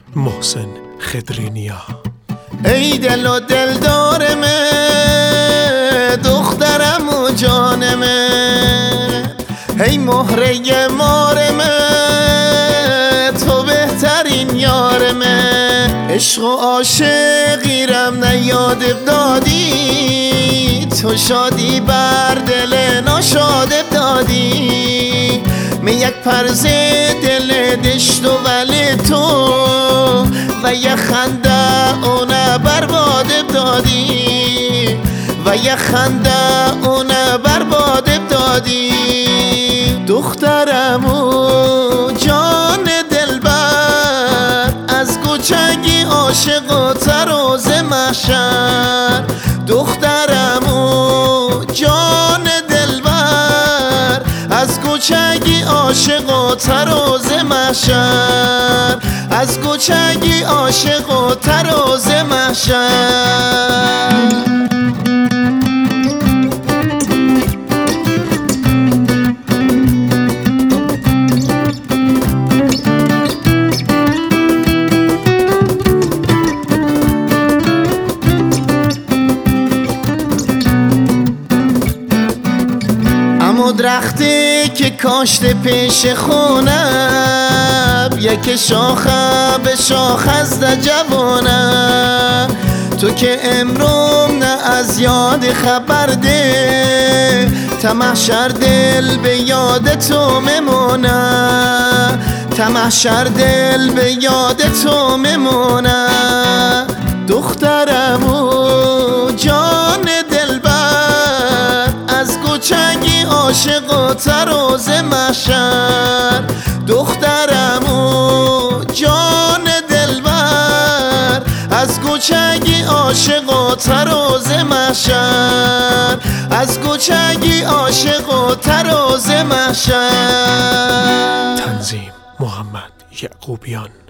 محسن خضرینیا. ای دل و دلدارمه، دخترم و جانمه، ای مهره مارمه، تو بهترین یارمه. عشق و عاشقیرم نیاد دادی، تو شادی بر دل ناشاد دادی. می یک پرزه دل دشت و ولی تو و یک خنده اونه برباد دادی، و یک خنده اونه برباد دادی. دخترم و جان دلبر، از کوچگی عاشق و تراز محشر. دخترم و جان دلبر، از کوچگی عاشق و تراز محشر، از کوچگی عاشق و تراز محشر. درختی که کاشته پیش خونم، یک شاخه به شاخ از ده جوانم. تو که امروم نه از یاد خبر ده، تا محشر دل به یاد تو میمونه، تا محشر دل به یاد تو میمونه. دخترم و جان دلبر، از کوچگی عاشق و تراز محشر. دخترم و جان دلبر، از کوچگی عاشق و تراز محشر، از کوچگی عاشق و تراز محشر. تنظیم محمد یعقوبیان.